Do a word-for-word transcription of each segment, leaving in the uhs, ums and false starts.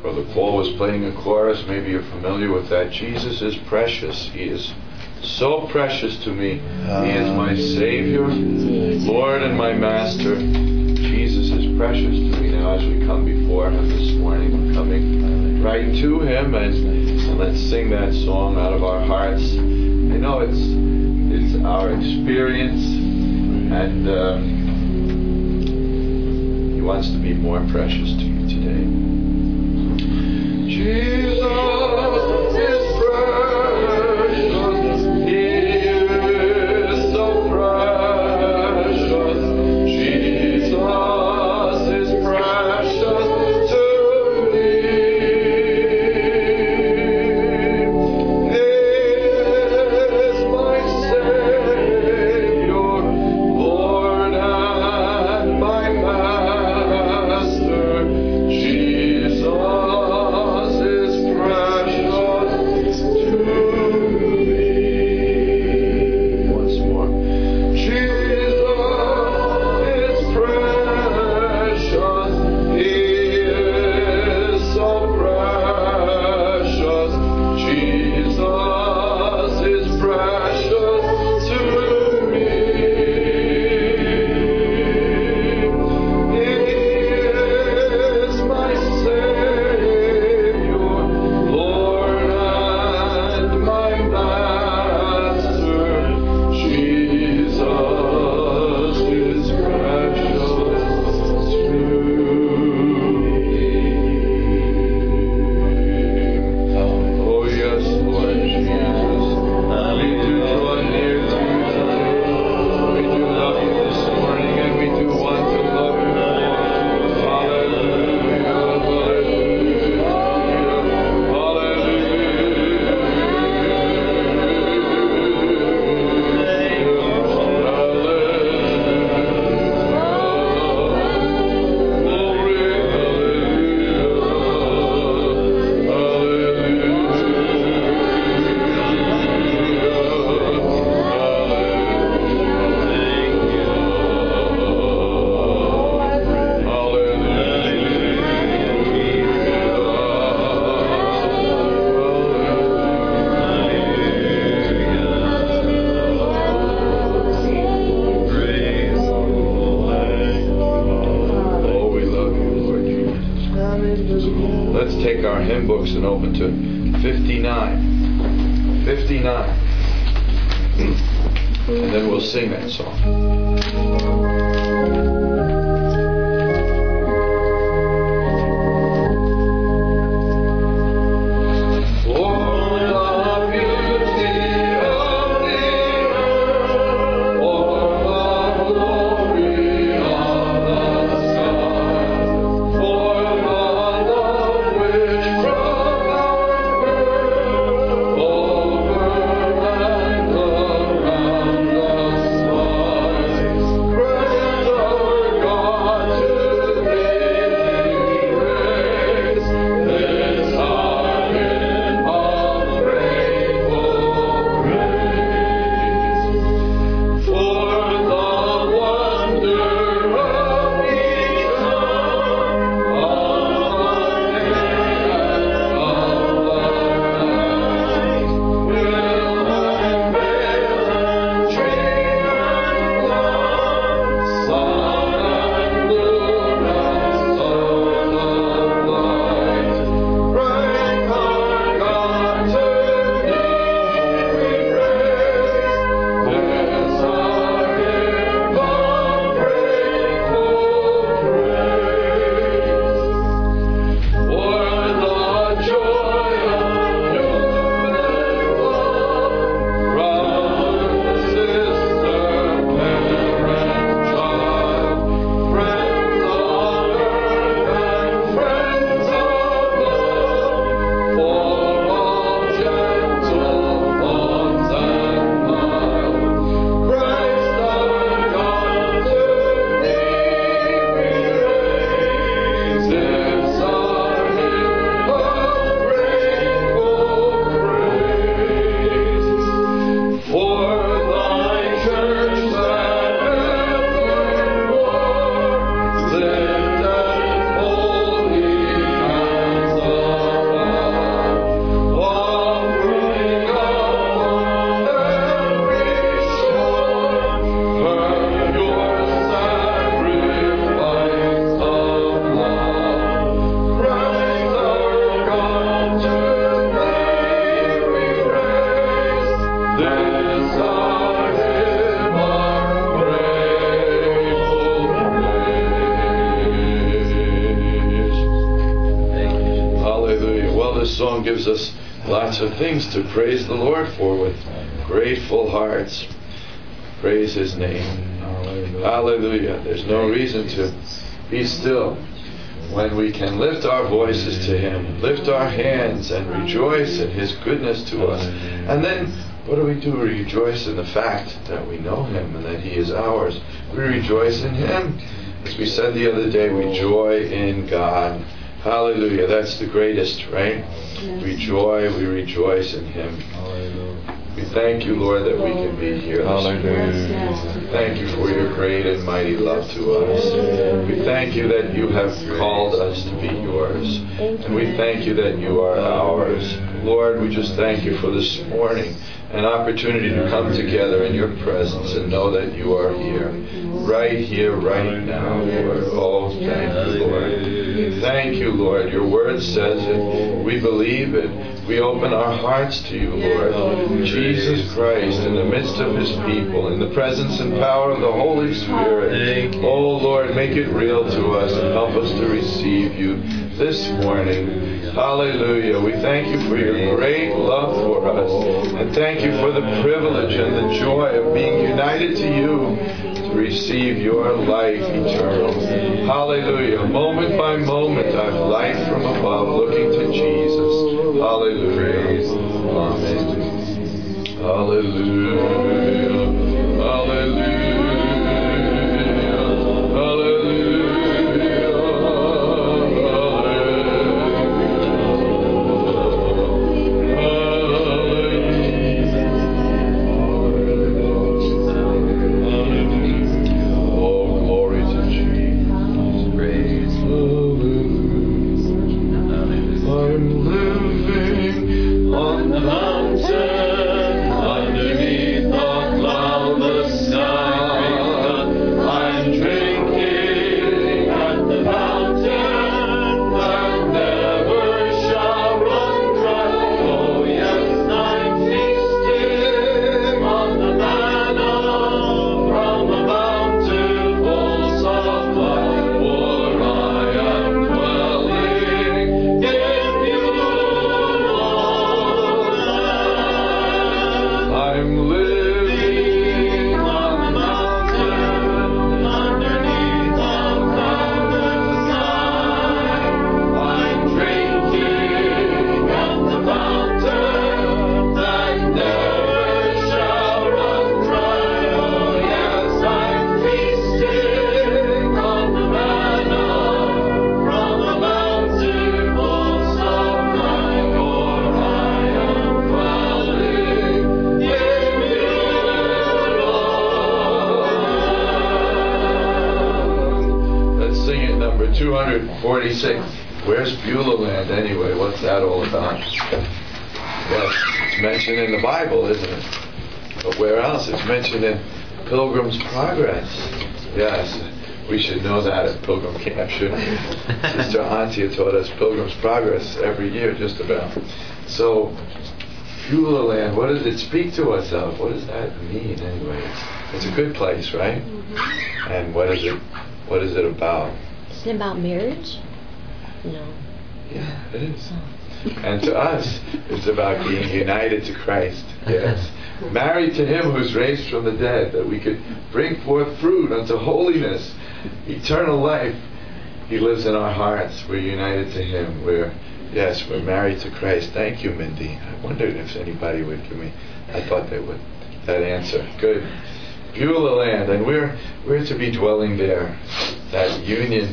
Brother Paul was playing a chorus. Maybe you're familiar with that. Jesus is precious. He is so precious to me. He is my Savior, Lord, and my Master. Jesus is precious to me. Now, as we come before Him this morning, we're coming right to Him, and, and let's sing that song out of our hearts. I know it's it's our experience, and um, He wants to be more precious to you today. Jesus is precious. He is so precious. Jesus is precious to me. He is my Savior, Lord, and my Master. Jesus is precious to me. Once more. Jesus is precious. He is so precious. Jesus is precious to me. He is my Savior, Lord, and my Master. Jesus is precious to me. Oh yes, Lord Jesus, we do draw near to you today. We do love you this morning, and we do want to love you more. Hallelujah, hallelujah, Oh, we love you, Lord Jesus. Let's take our hymn books and open to fifty-nine. fifty-nine. And then we'll sing that song. Praise Hallelujah. Well, this song gives us lots of things to praise the Lord for with grateful hearts. Praise His name. Hallelujah. There's no reason to be still when we can lift our voices to Him, lift our hands and rejoice in His goodness to us. And then, what do we do? We rejoice in the fact that we know Him and that He is ours. We rejoice in Him. As we said the other day, we joy in God. Hallelujah. That's the greatest, right? We joy, we rejoice in Him. We thank you, Lord, that we can be here this morning. Thank you for your great and mighty love to us. We thank you that you have called us to be yours. And we thank you that you are ours. Lord, we just thank you for this morning, an opportunity to come together in your presence and know that you are here, right here, right now, Lord. Oh, thank you, Lord. Thank you, Lord. Your word says it. We believe it. We open our hearts to you, Lord. Jesus Christ, in the midst of His people, in the presence and power of the Holy Spirit. Oh, Lord, make it real to us and help us to receive you this morning. Hallelujah. We thank you for your great love for us. And thank you for the privilege and the joy of being united to you to receive your life eternal. Hallelujah. Moment by moment, I have life from above looking to Jesus. Hallelujah. Amen. Hallelujah. Hallelujah. forty-six. Where's Beulah Land anyway? What's that all about? Yes, it's mentioned in the Bible, isn't it? But where else? It's mentioned in Pilgrim's Progress. Yes, we should know that at Pilgrim Camp, shouldn't we? Sister Antia taught us Pilgrim's Progress every year, just about. So, Beulah Land, what does it speak to us of? What does that mean anyway? It's, it's a good place, right? Mm-hmm. And what is it? What is it about? Is it about marriage? No. Yeah, it is. And to us, it's about being united to Christ. Yes. Married to Him who's raised from the dead, that we could bring forth fruit unto holiness, eternal life. He lives in our hearts. We're united to Him. We're, yes, we're married to Christ. Thank you, Mindy. I wondered if anybody would give me, I thought they would, that answer. Good. Beulah Land, and we're, we're to be dwelling there. That union.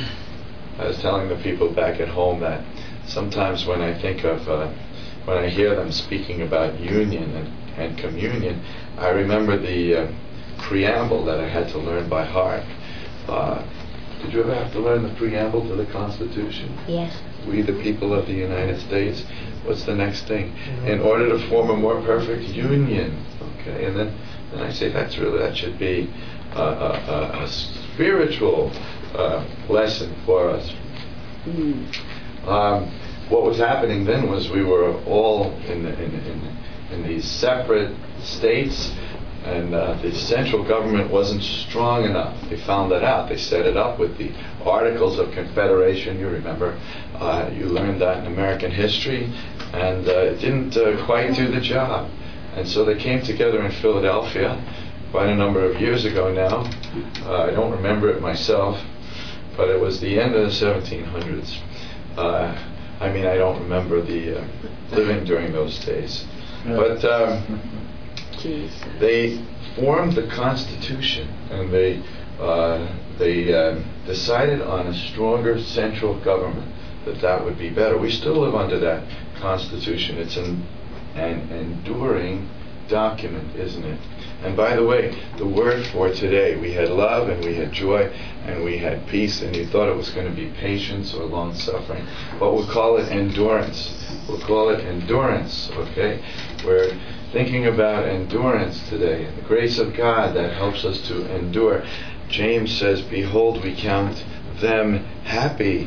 I was telling the people back at home that sometimes when I think of, uh, when I hear them speaking about union and, and communion, I remember the uh, preamble that I had to learn by heart. Uh, did you ever have to learn the preamble to the Constitution? Yes. We, the people of the United States. What's the next thing? In order to form a more perfect union. Okay, and then, then I say that's really, that should be a, a, a spiritual Uh, lesson for us. Mm. Um, what was happening then was we were all in, in, in, in these separate states, And uh, the central government wasn't strong enough. They found that out. They set it up with the Articles of Confederation. You remember, uh, you learned that in American history, and uh, it didn't uh, quite do the job. And so they came together in Philadelphia quite a number of years ago now. Uh, I don't remember it myself, but it was the end of the seventeen hundreds. Uh, I mean, I don't remember the uh, living during those days. But um, they formed the Constitution, and they uh, they uh, decided on a stronger central government, that that would be better. We still live under that Constitution. It's an, an enduring document, isn't it? And by the way, the word for today, we had love and we had joy and we had peace, and you thought it was going to be patience or long suffering, but we'll call it endurance. We'll call it endurance, okay? We're thinking about endurance today, and the grace of God that helps us to endure. James says, behold, we count them happy.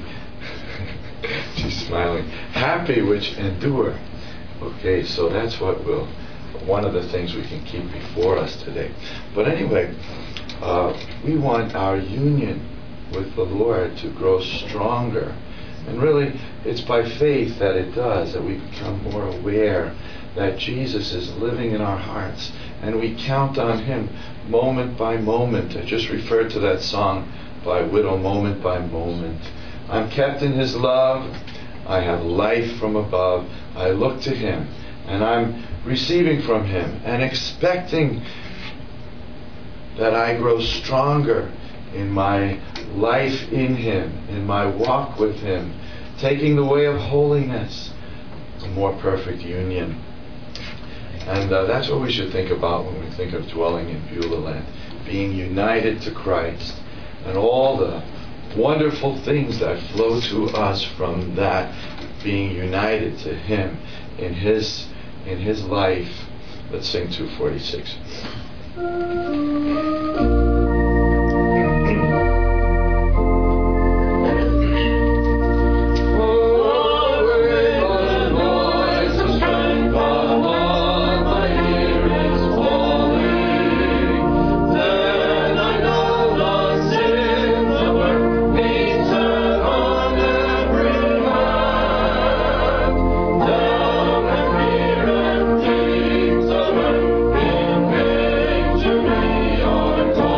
She's smiling. Happy which endure. Okay, so that's what will, one of the things we can keep before us today. But anyway, uh, we want our union with the Lord to grow stronger. And really, it's by faith that it does, that we become more aware that Jesus is living in our hearts, and we count on Him moment by moment. I just referred to that song by Whittle, Moment by Moment. I'm kept in His love. I have life from above. I look to Him, and I'm receiving from Him and expecting that I grow stronger in my life in Him, in my walk with Him, taking the way of holiness, a more perfect union. And uh, that's what we should think about when we think of dwelling in Beulah land, being united to Christ, and all the wonderful things that flow to us from that, being united to Him in His in His life. Let's sing two forty-six. Our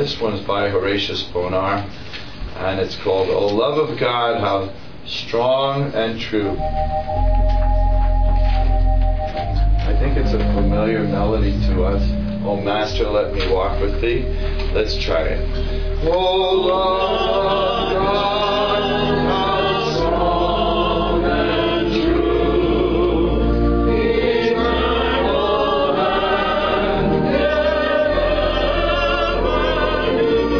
this one's by Horatius Bonar, and it's called "O Love of God, How Strong and True." I think it's a familiar melody to us. "O Master, let me walk with thee." Let's try it. O love of God, how strong and true, eternal and ever new,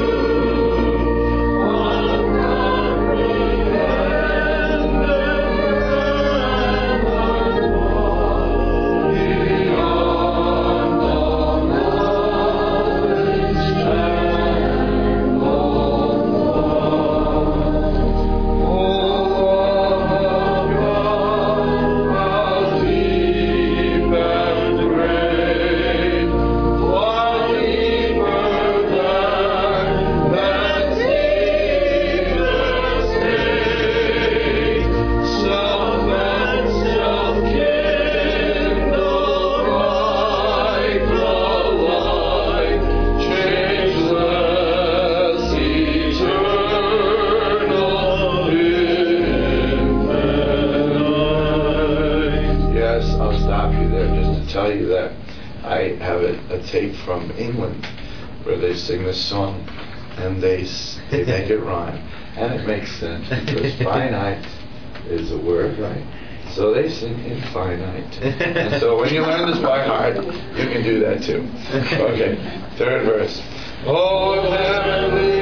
tell you that I have a, a tape from England where they sing this song and they they make it rhyme, and it makes sense because finite is a word, right? So they sing infinite, and so when you learn this by heart, you can do that too. Okay, third verse. Oh heavenly